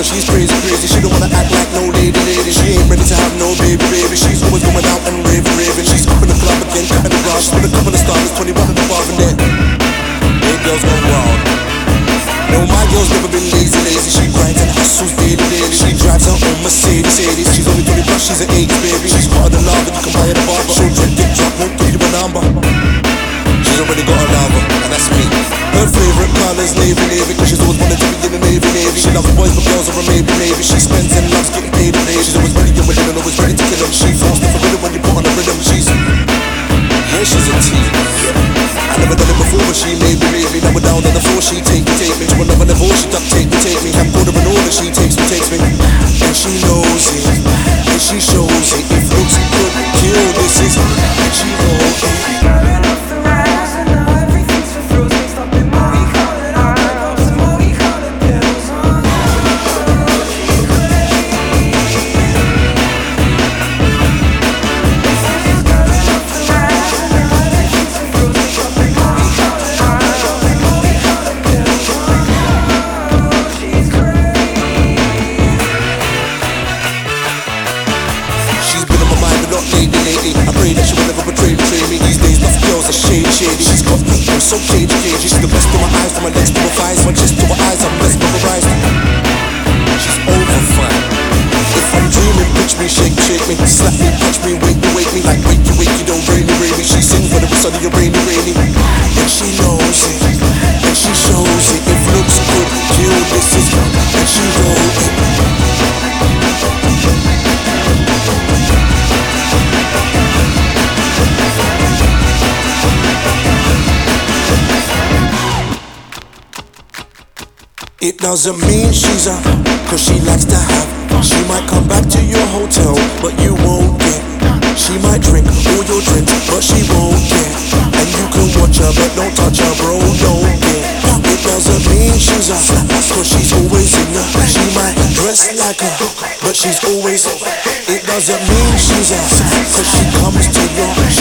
she's crazy, crazy. She don't wanna act like no lady, lady. She ain't ready to have no baby, baby. She's always going out and raving, raving. She's up in the club again, cutting the grass. She's with a couple of stars, 21 in the bar and then 8 girls gone wild. No, my girl's never been lazy, lazy. She grinds and hustles daily, daily. She drives her own Mercedes, Mercedes. She's only 20 plus, she's an 80s baby. She's hotter than lava, you can buy her the barber. She'll drink, dick drop, won't give you a number. She's already got a lover, and that's me. Her favorite color's navy, navy, cause she's always wanted to be in the navy, navy. She loves boys, but girls are a maybe, maybe. She spends and loves getting paid, paid. She's always ready to win and always ready to kill them. She falls for rhythm when you put on a rhythm. She's, yeah, she's a T. I never done it before, but she made me, made me. Now we're down on the floor, she take me to another level. She duck, take me. I'm good of an order, she takes me. And she knows it, and she shows it. If looks good, kill this is, and she knows it. I pray that she will never betray me. These days, nothing girls are shady. She's got me, I'm so cagey. She's the best to my eyes, from my legs to my thighs, my chest to my eyes, I'm mesmerized. She's over fine. If I'm dreaming, pitch me, shake me, slap me, punch me, wake me, like wake you, don't rain me. She sings whenever it's sunny or rainy. And she knows it, and she shows it. If looks good, kill this is, and she knows it. It doesn't mean she's a, cause she likes to have. She might come back to your hotel, but you won't get. She might drink all your drinks, but she won't get. And you can watch her, but don't touch her, bro, don't get. It doesn't mean she's a, cause she's always in the. She might dress like her, but she's always. It doesn't mean she's a, cause she comes to your.